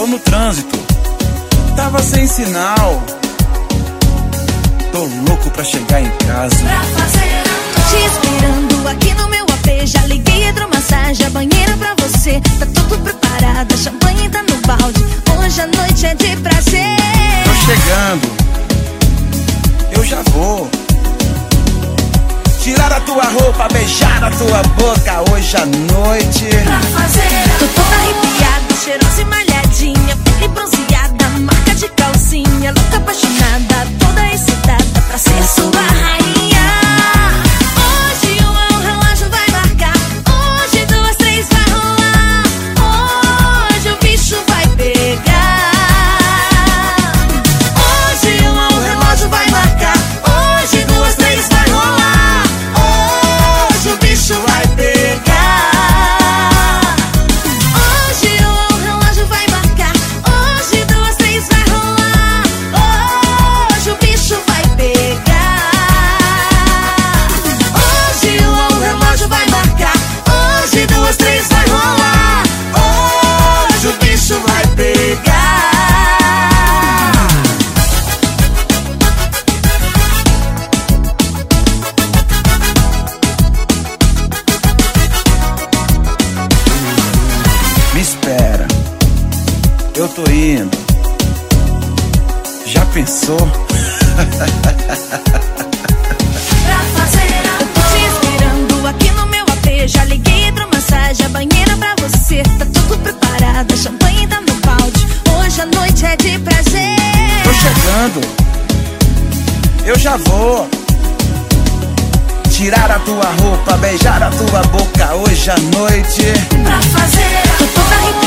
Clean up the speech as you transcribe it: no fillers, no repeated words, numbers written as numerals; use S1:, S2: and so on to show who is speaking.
S1: no trânsito, tava sem sinal. Tô louco pra chegar em casa.
S2: Pra fazer amor. Te esperando aqui no meu AP. Já liguei hidromassagem, a banheira pra você. Tá tudo preparado, a champanhe tá no balde. Hoje a noite é de prazer.
S1: Tô chegando, eu já vou tirar a tua roupa, beijar a tua boca hoje à noite.
S2: Pra fazer. Tô toda arrepiada, cheirosa e malhadinha, pele bronzeada, marca de calcinha, louca apaixonada, toda excitada pra ser sua rainha. Hoje o relógio vai marcar, hoje 2, 3 vai rolar, hoje o bicho vai pegar. Hoje o relógio vai marcar, hoje 2, 3 vai rolar, hoje o bicho vai pegar. Hoje o relógio vai marcar, hoje 2, 3 vai rolar, hoje o bicho vai pegar. Hoje o relógio vai marcar, hoje 2, 3 vai rolar, hoje o bicho vai pegar.
S1: Me espera, eu tô indo. Já pensou?
S2: Pra fazer amor. Eu tô te esperando aqui no meu AP. Já liguei hidromassagem, a banheira pra você. Tá tudo preparado, a champanhe tá no balde. Hoje a noite é de prazer.
S1: Tô chegando, eu já vou tirar a tua roupa, beijar a tua boca hoje à noite.
S2: Pra fazer. Tô toda arrepiada,